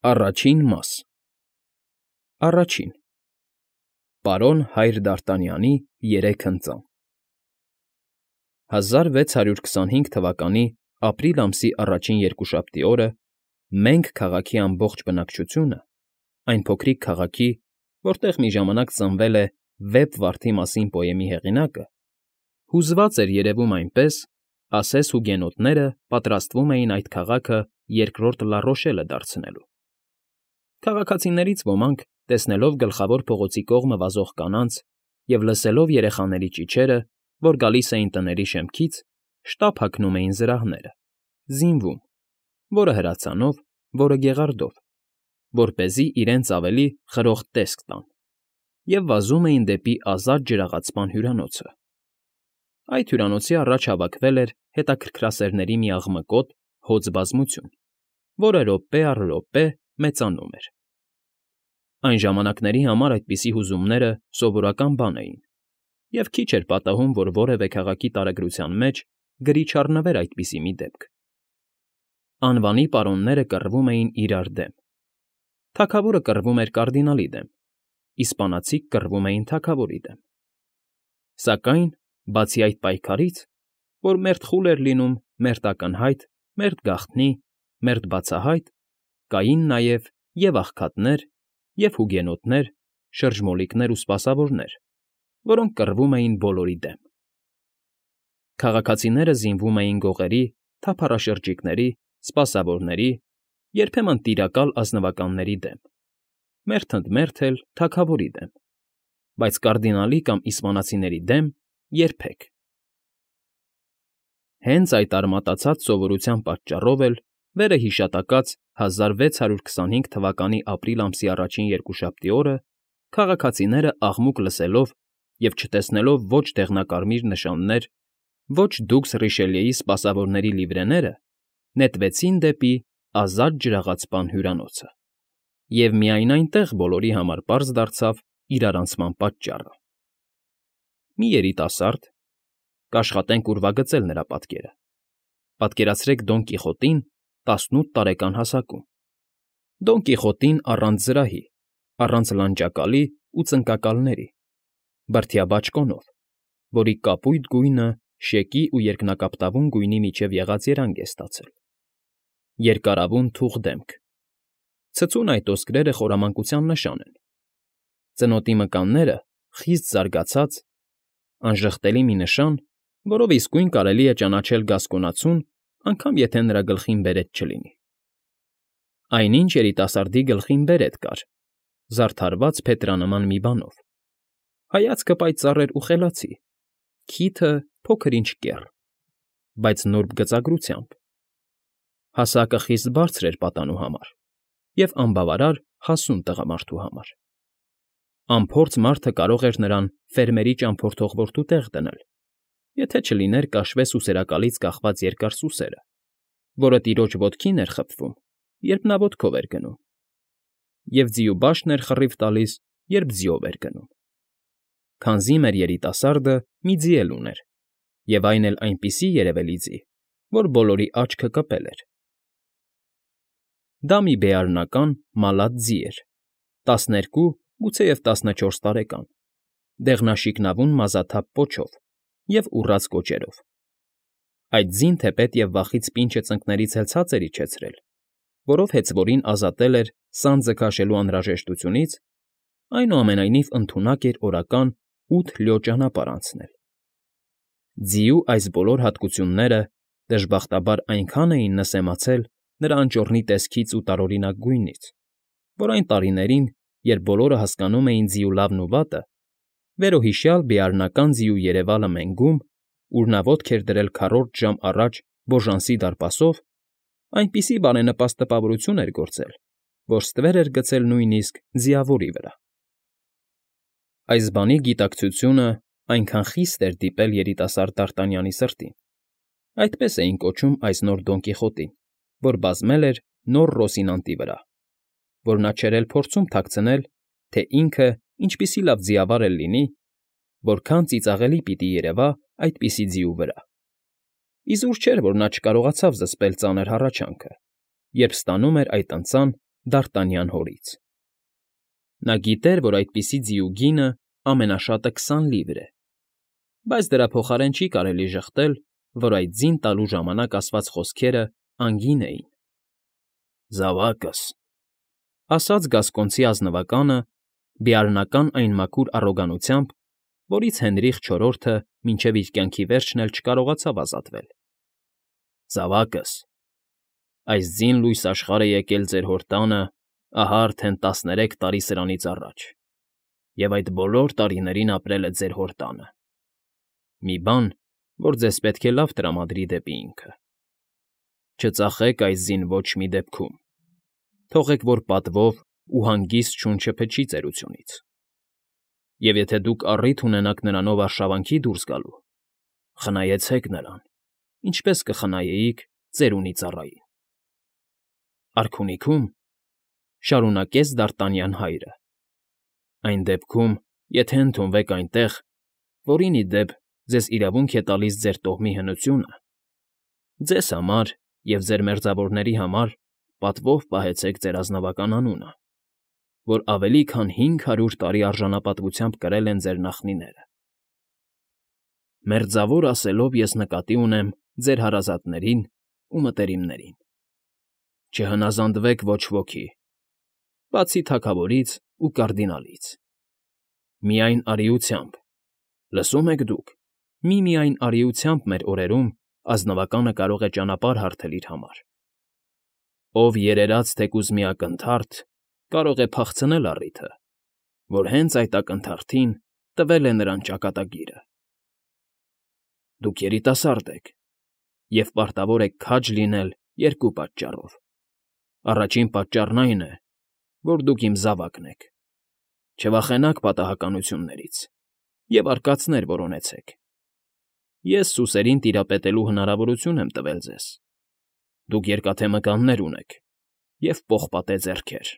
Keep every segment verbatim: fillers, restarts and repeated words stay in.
Առաջին մաս Առաջին Պարոն հայր Դարտանյանի երեք ընծան հազար վեց հարյուր քսանհինգ թվականի ապրիլ ամսի առաջին երկուշաբթի օրը մենք քաղաքի ամբողջ բնակչությունը, այն փոքրիկ քաղաքի, որտեղ մի ժամանակ ծնվել է Վեպ վարդի մասին պոեմի հեղինակը, հուզված էր երևում այնպես, ասես հուգենոտները պատրաստվում էին այդ քաղաքը երկրորդ Լառոշելը դարձնելու։ Քաղաքացիներից ոմանք, տեսնելով գլխավոր փողոցի կողմը վազող կանանց և լսելով երեխաների ճիչերը, որ գալիս էին տների շեմքից, շտապ հագնում էին զրահները, զինվում, որը հրացանով, որը գեղարդով, որպեսզի իրենց ավելի խրոխտ տեսք տան, և վազում էին դեպի ազատ ջրաղացման հյուրանոցը։ Այդ հյուրանոցի առաջ հավաքվել էր հետաքրքրասերների մի աղմկոտ հոծ բազմություն, որը րոպե առ րոպե մեծանում էր։ Այն ժամանակների համար այդպիսի հուզումները սովորական բան էին, և քիչ էր պատահում, որ որևէ քաղաքի տարագրության մեջ գրի չառնվեր այդպիսի մի դեպք։ Անվանի պարոնները կռվում էին իրար դեմ, թագավորը կռվում էր կարդինալի դեմ, իսպանացիք կռվում էին թագավորի դեմ։ Սակայն, բացի այդ պայքարից, որ մերթ խուլ էր լինում, մերթ ակնհայտ, մերթ գաղտնի, մերթ բացահայտ, կային նաև և՛ աղքատներ, և՛ հուգենոտներ, շրջմոլիկներ ու սպասավորներ, որոնք կռվում էին բոլորի դեմ։ Քաղաքացիները զինվում էին գողերի, թափառաշրջիկների, սպասավորների, երբեմն տիրակալ ազնվականների դեմ, մերթ ընդ մերթ էլ թագավորի դեմ, բայց կարդինալի կամ իսպանացիների դեմ երբեք։ Հենց այդ արմատացած սովորության պատճառով էլ վերը հիշատակած հազար վեց հարյուր քսանհինգ թվականի ապրիլ ամսի առաջին երկուշաբթի օրը քաղաքացիները աղմուկ լսելով և չտեսնելով ոչ դեղնակարմիր նշաններ, ոչ դուքս Ռիշելիեի սպասավորների լիվրեները, նետվեցին դեպի ազատ ջրաղացման հյուրանոցը։ Եվ միայն այնտեղ բոլորի համար պարզ դարձավ իրարանցման պատճառը։ Մի երիտասարդ (կաշխատենք ուրվագծել նրա պատկերը), պատկերացրեք Դոն Կիխոտին տասնութ տարեկան հասակում, Դոն Կիխոտին առանց զրահի, առանց լանջակալի ու ծնկակալների, բրդյա բաճկոնով, որի կապույտ գույնը շեկի ու երկնակապտավուն գույնի միջև եղած երանգ է ստացել, երկարավուն թուխ դեմք, ցցուն այդ ոսկրերը խորամանկության նշան են, ծնոտի մկանները խիստ զարգացած, անժխտելի մի նշան, որով իսկույն կարելի է ճանաչել գասկոնացուն, անգամ եթե նրա գլխին բերետ չլինի։ Այնինչ երիտասարդի գլխին բերետ կար, զարդարված փետրանման մի բանով, հայացքը պայծառ էր ու խելացի, քիթը փոքր֊ինչ կեռ, բայց նուրբ գծագրությամբ, հասակը խիստ բարձր էր պատանու համար և անբավարար հասուն տղամարդու համար։ Անփորձ մարդը կարող էր նրան ֆերմերի ճամփորդող որդու տեղ դնել, եթե չլիներ կաշվե սուսերակալից կախված երկար սուսերը, որը տիրոջ ոտքին էր խփվում, երբ նա ոտքով էր գնում, և ձիուբաշտն էր խռիվ տալիս, երբ ձիով էր գնում։ Քանզի մեր երիտասարդը մի ձի էլ ուներ, և այն էլ այնպիսի երևելի ձի, որ բոլորի աչքը կպել էր։ Դա մի բեարնական, մալատ ձի էր, տասներկու, գուցեև տասնչորս տարեկան, դեղնաշիկնավուն մազաթափ պոչով և ուռած կոճերով։ Այդ ձին թեպետ և վախից պինչը ծնկներից էլ ցած էր իջեցրել, որով հեծվորին ազատել էր սանձը քաշելու անհրաժեշտությունից, այնուամենայնիվ ընդունակ էր օրական ութ լյո ճանապարհ անցնել։ Ձիու այս բոլոր հատկությունները, դժբախտաբար, այնքան էին նսեմացել նրա անճոռնի տեսքից ու տարօրինակ գույնից, որ այն տարիներին, երբ բոլորը հասկանում էին ձիու լավն ու վատը, վերոհիշյալ բեարնական ձիու երևալը մենգում, ուր նա ոտք էր դրել քառորդ ժամ առաջ Բոժանսի դարպասով, այնպիսի բարենպաստ տպավորություն էր գործել, որ ստվեր էր գցել նույնիսկ ձիավորի վրա։ Այս բանի գիտակցությունը այնքան խիստ էր դիպել երիտասարդ Դարտանյանի սրտին, այդպես էին կոչում այս նոր Դոն Կիխոտին, որ բազմել էր նոր Ռոսինանտի վրա, որ նա չէր էլ փորձում թաքցնել, թե ինքը, ինչպիսի լավ ձիավար էլ լինի, որքան ծիծաղելի պիտի երևա այդպիսի ձիու վրա։ Իզուր չէր, որ նա չկարողացավ զսպել ծանր հառաչանքը, երբ ստանում էր այդ ընծան Դարտանյան հորից։ Նա գիտեր, որ այդպիսի ձիու գինը ամենաշատը քսան լիվր է, բայց դրա փոխարեն չի կարելի ժխտել, որ այդ ձին տալու ժամանակ ասված խոսքերը անգին էին։ ֊ Զավակս,֊ ասաց գասկոնցի ազնվականը, բիառնական այն մաքուր առոգանությամբ, որից Հենրիխ չորրորդը մինչև իր կյանքի վերջն էլ չկարողացավ ազատվել,֊ զավակս, այս ձին լույս աշխարհ է եկել ձեր հոր տանը ահա արդեն տասներեք տարի սրանից առաջ և այդ բոլոր տարիներին ապրել է ձեր հոր տանը. մի բան, որ ձեզ պետք է լավ տրամադրի դեպի ինքը. չծախեք այս ձին ոչ մի դեպքում, թողեք, որ պատվով ու հանգիստ շունչը չփչի ծերությունից, և եթե դուք առիթ ունենաք նրանով արշավանքի դուրս գալու, խնայեցեք նրան, ինչպես կխնայեիք ծերունի ծառային։ ֊ Արքունիքո՞ւմ,֊ շարունակեց Դարտանյան հայրը,֊ այն դեպքում, եթե ընդունվեք այնտեղ, որին, ի դեպ, ձեզ իրավունք է տալիս ձեր տոհմի հնությունը, ձեզ համար և ձեր մերձավորների համար պատվով պահեցեք ձեր ազնվական անունը, որ ավելի քան հինգ հարյուր տարի արժանապատվությամբ կրել են ձեր նախնիները։ Մերձավոր ասելով ես նկատի ունեմ ձեր հարազատներին ու մտերիմներին. չհնազանդվեք ոչ ոքի, բացի թագավորից ու կարդինալից, միայն արիությամբ, լսո՞ւմ եք դուք, միմիայն արիությամբ մեր օրերում ազնվականը կարող է ճանապարհ հարթել իր համար։ Ով երերաց թեկուզ մի ակնթարթ, կարող է փախցնել առիթը, որ հենց այդ ակնթարթին տվել է նրան ճակատագիրը։ Դուք երիտասարդ եք և պարտավոր եք քաջ լինել երկու պատճառով. առաջին պատճառն այն է, որ դուք իմ զավակն եք, չվախենաք պատահականություններից և արկածներ որոնեցեք։ Ես սուսերին տիրապետելու հնարավորություն եմ տվել ձեզ, դուք երկաթե մկաններ ունեք և պողպատե ձեռքեր։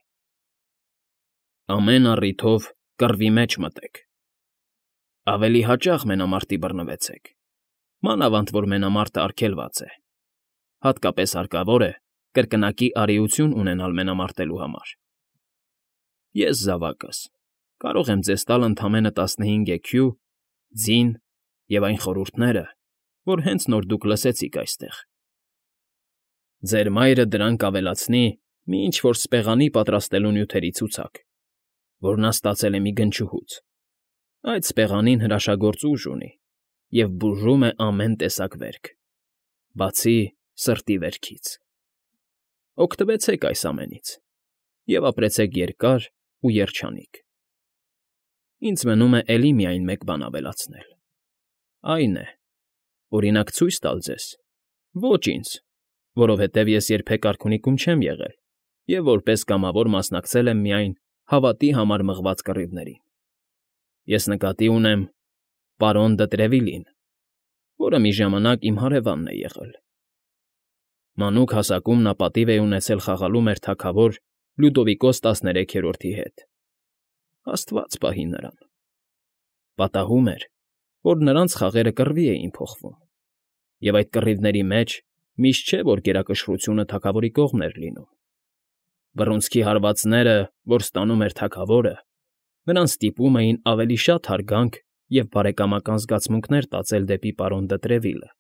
Ամեն առիթով կռվի մեջ մտեք, ավելի հաճախ մենամարտի բռնվեցեք, մանավանդ որ մենամարտը արգելված է, հատկապես հարկավոր է կրկնակի արիություն ունենալ մենամարտելու համար։ Ես, զավակս, կարող եմ ձեզ տալ ընդամենը տասնհինգ էքյու, ձին և այն խորհուրդները, որ հենց նոր դուք լսեցիք այստեղ։ Ձեր մայրը դրանք ավելացնի մի ինչ֊որ սպեղանի պատրաստելու նյութերի ցուցակ, որ նա ստացել է մի գնչուհուց. այդ սպեղանին հրաշագործ ուժ ունի և բուժում է ամեն տեսակ վերք, բացի սրտի վերքից։ Օգտվեցեք այս ամենից և ապրեցեք երկար ու երջանիկ։ Ինձ մնում է էլի միայն մեկ բան ավելացնել. այն է, օրինակ ցույց տալ ձեզ, ոչ ինձ, որովհետև ես երբեք արքունիքում չեմ եղել և որպես կամավոր մասնակցել եմ միայն հավատի համար մղված կռիվներին։ Ես նկատի ունեմ պարոն դը Տրևիլին, որը մի ժամանակ իմ հարևանն է եղել։ Մանուկ հասակում նա պատիվ է ունեցել խաղալու մեր թագավոր Լյուդովիկոս տասներեքերորդի հետ։ աստված պահի նրան։ Պատահում էր, որ նրանց խաղերը կռվի էին փոխվում, և այդ կռիվների մեջ միշտ չէ, որ գերակշռությունը թագավորի կողմն էր լինում։ Բռունցքի հարվածները, որ ստանում էր թագավորը, նրան ստիպում էին ավելի շատ հարգանք և բարեկամական զգացմունքներ տածել դեպի պարոն դը Տրևիլը։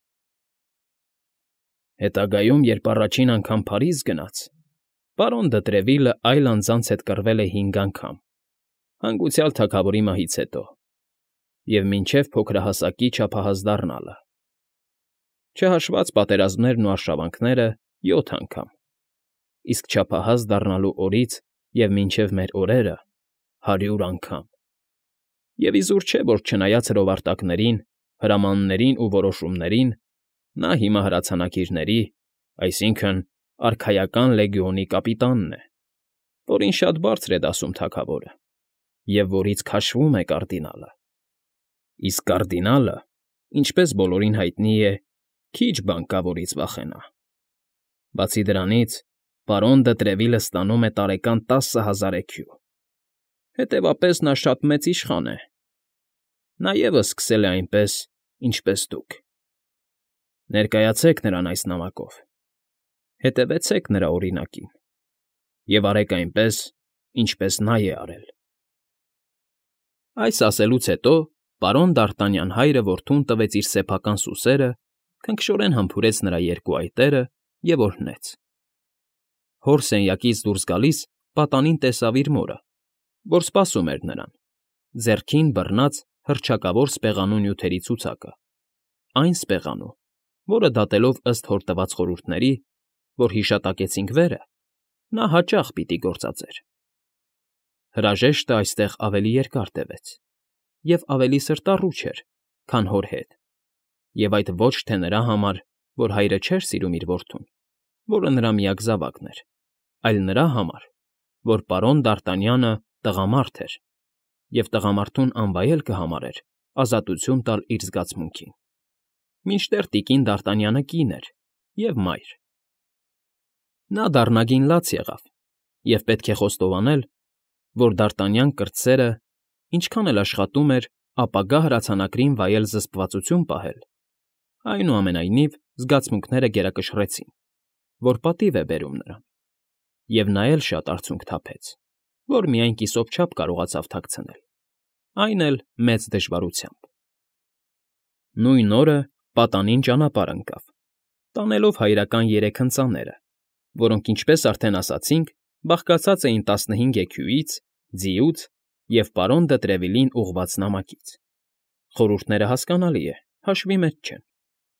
Հետագայում, երբ առաջին անգամ Փարիզ գնաց, պարոն դը Տրևիլը այլ անձանց հետ կռվել է հինգ անգամ, հանգուցյալ թագավորի մահից հետո, և մինչև փոքրահասակի չափահաս դառնալը, չհաշված պատերազմներն ու արշավանքները, յոթ անգամ, իսկ չափահաս դառնալու օրից և մինչև մեր օրերը հարյուր անգամ։ Եվ իզուր չէ, որ չնայած հրովարտակներին, հրամաններին ու որոշումներին, նա հիմա հրացանակիրների, այսինքն՝ արքայական լեգիոնի կապիտանն է, որին շատ բարձր է դասում թագավորը, և որից քաշվում է կարդինալը։ Իսկ կարդինալը, ինչպես բոլորին հայտնի է, քիչ բան կա, որից վախենա։ Բացի դրանից, պարոն դը Տրևիլը ստանում է տարեկան տասը հազար էքյու, հետևաբար նա շատ մեծ իշխան է։ Նա ևս սկսել է այնպես, ինչպես դուք։ Ներկայացեք նրան այս նամակով, հետևեցեք նրա օրինակին Եվ արեք այնպես, ինչպես նա է արել։ Այս ասելուց հետո պարոն Դարտանյան հայրը որդուն տվեց իր սեփական սուսերը, քնքշորեն համբուրեց նրա երկու այտերը և օրհնեց։ Հոր սենյակից դուրս գալիս պատանին տեսավ իր մորը, որ սպասում էր նրան, ձեռքին բռնած հռչակավոր սպեղանու նյութերի ցուցակը, այն սպեղանու, որը դատելով ըստ հոր տված խորհուրդների, որ հիշատակեցինք վերը, նա հաճախ պիտի գործածեր։ Հրաժեշտը այստեղ ավելի երկար տևեց և ավելի սրտառուչ էր, քան հոր հետ, և այդ ոչ թե նրա համար, որ հայրը չէր սիրում իր որդուն, որը նրա միակ զավակն էր, այլ նրա համար, որ պարոն Դարտանյանը տղամարդ էր, և տղամարդուն անվայել կհամարեր ազատություն տալ իր զգացմունքին, մինչդեռ տիկին Դարտանյանը կին էր և մայր։ Նա դառնագին լաց եղավ, և պետք է խոստովանել, որ դարտանյան կրտսերը, ինչքան էլ աշխատում էր ապագա հրացանակրին վայել զսպվածություն պահել, այնուամենայնիվ զգացմունքները գերակշռեցին, որ պատիվ է բերում նրան, և նա էլ շատ արցունք թափեց, որ միայն կիսով չափ կարողացավ թաքցնել, այն էլ մեծ դժվարությամբ։ Նույն օրը պատանին ճանապարհ ընկավ, տանելով հայրական երեք հնծաները, որոնք, ինչպես արդեն ասացինք, բաղկացած էին տասնհինգ էքյուից, ձիուց և պարոն դը Տրևիլին ուղղված նամակից։ Խորհուրդները հասկանալի է, հաշվի մեջ չեն։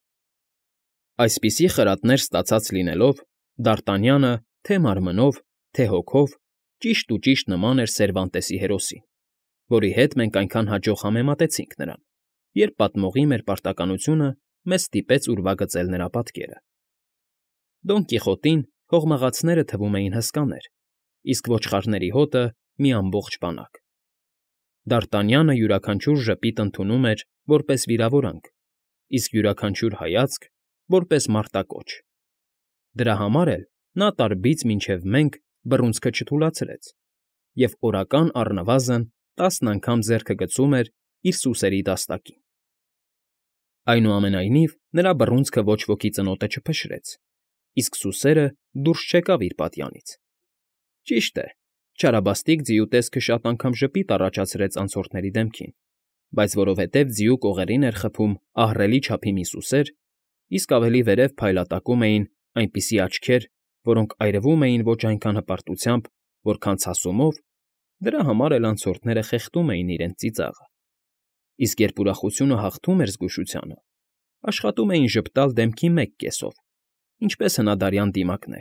Այսպիսի խրատներ ստացած լինելով, Դարտանյանը թե՛ մարմնով, թե՛ հոգով ճիշտ ու ճիշտ նման էր Սերվանտեսի հերոսին, որի հետ մենք այնքան հաջող համեմատեցինք նրան, երբ պատմողի մեր պարտականությունը մեզ ստիպեց ուրվագծել նրա պատկերը։ Դոն Կիխոտին հողմաղացները թվում էին հսկաներ, իսկ ոչխարների հոտը մի ամբողջ բանակ։ Դարտանյանը յուրաքանչյուր ժպիտ ընդունում էր որպես վիրավորանք, իսկ յուրաքանչյուր հայացք՝ որպես մարտակոչ։ Դրա համար էլ նա տարբից մինչև մենք բռունցքը չթուլացրեց և օրական առնվազն տասն անգամ ձեռքը գցում էր իր սուսերի դաստակին։ Այնուամենայնիվ նրա բռունցքը ոչ ոքի ծնոտը չփշրեց, իսկ սուսերը դուրս չեկավ իր պատյանից։ Ճիշտ է, չարաբաստիկ ձիու տեսքը շատ անգամ ժպիտ առաջացրեց անցորդների դեմքին, բայց որովհետև ձիու կողերին էր խփում ահռելի չափի մի սուսեր, իսկ ավելի վերև փայլատակում էին այնպիսի աչքեր, որոնք այրվում էին ոչ այնքան հպարտությամբ, որքան ցասումով, դրա համար էլ անցորդները խեղդում էին իրենց ծիծաղը, իսկ երբ ուրախությունը հաղթում էր զգուշությանը, աշխատում էին ժպտալ դեմքի մեկ կեսով, ինչպես հնադարյան դիմակներ։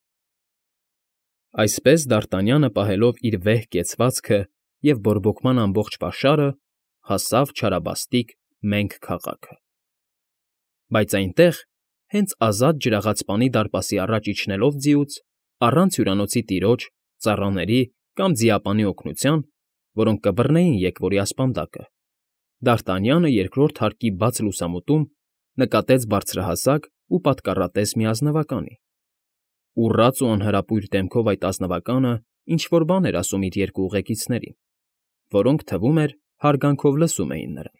Այսպես Դարտանյանը, պահելով իր վեհ կեցվածքը և բորբոքման ամբողջ պաշարը, հասավ չարաբաստիկ Մենք քաղաքը։ Բայց այնտեղ, հենց ազատ ջրաղացպանի դարպասի առաջ իջնելով ձիուց, առանց հյուրանոցի տիրոջ, ծառաների կամ ձիապանի օգնության, որոնք կբռնեին եկվորի ասպանդակը, Դարտանյանը երկրորդ հարկի բաց լուսամուտում նկատեց բարձրահասակ ու պատկառատես մի ազնվականի։ Ուռած ու անհրապույր դեմքով այդ ազնվականը ինչ֊որ բան էր ասում իր երկու ուղեկիցներին, որոնք, թվում էր, հարգանքով լսում էին նրան։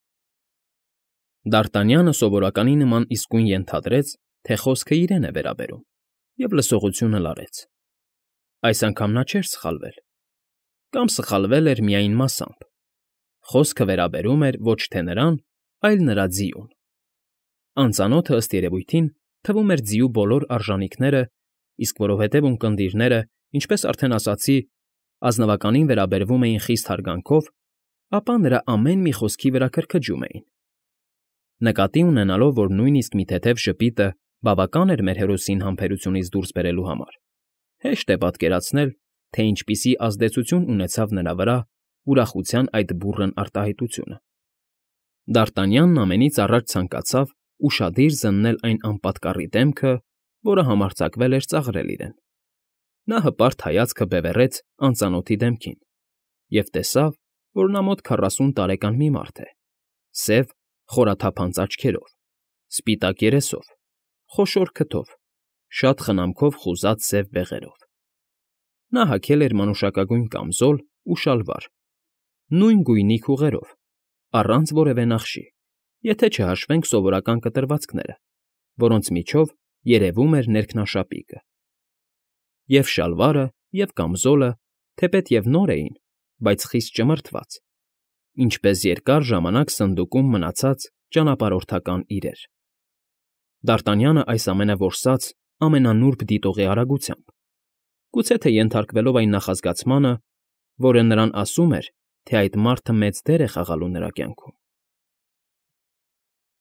Դարտանյանը սովորականի նման իսկույն ենթադրեց, թե խոսքը իրեն է վերաբերում, և լսողությունը լարեց։ Այս անգամ նա չէր սխալվել, կամ սխալվել էր միայն մասամբ. խոսքը վերաբերում էր ոչ թե նրան, այլ նրա ձիուն։ Անծանոթը, ըստ երևույթին, թվում էր ձիու բոլոր արժանինքները, իսկ որովհետև ունկնդիրները, ինչպես արդեն ասացի, ազնվականին վերաբերվում էին խիստ հարգանքով, ապա նրա ամեն մի խոսքի վրա քրքջում էին։ Նկատի ունենալով, որ նույնիսկ մի թեթև ժպիտը բավական էր մեր հերոսին համբերությունից դուրս բերելու համար, հեշտ է պատկերացնել, թե ինչպիսի ազդեցություն ունեցավ նրա վրա ուրախության այդ բուռն արտահայտությունը։ Դարտանյանն ամենից առաջ ցանկացավ ուշադիր զննել այն անպատկառի դեմքը, որը համարձակվել էր ծաղրել իրեն։ Նա հպարտ հայացքը բևեռեց անծանոթի դեմքին և տեսավ, որ նա մոտ քառասուն տարեկան մի մարդ է, սև, խորաթափանց աչքերով, սպիտակ երեսով, խոշոր քթով, շատ խնամքով խուզած սև բեղերով։ Նա հագել էր մանուշակագույն կամզոլ ու շալվար, նույն գույնի քուղերով, առանց որևէ նախշի, եթե չհաշվենք սովորական կտրվածքները, որոնց միջով երևում էր ներքնաշապիկը։ Եվ շալվարը, և կամզոլը, թեպետ և նոր էին, բայց խիստ ճմրթված, ինչպես երկար ժամանակ սնդուկում մնացած ճանապարհորդական իրեր. Դարտանյանը այս ամենը որսաց ամենանուրբ դիտողի արագությամբ, գուցե թե ենթարկվելով այն նախազգացմանը, որը նրան ասում էր, թե այդ մարդը մեծ դեր է խաղալու նրա կյանքում։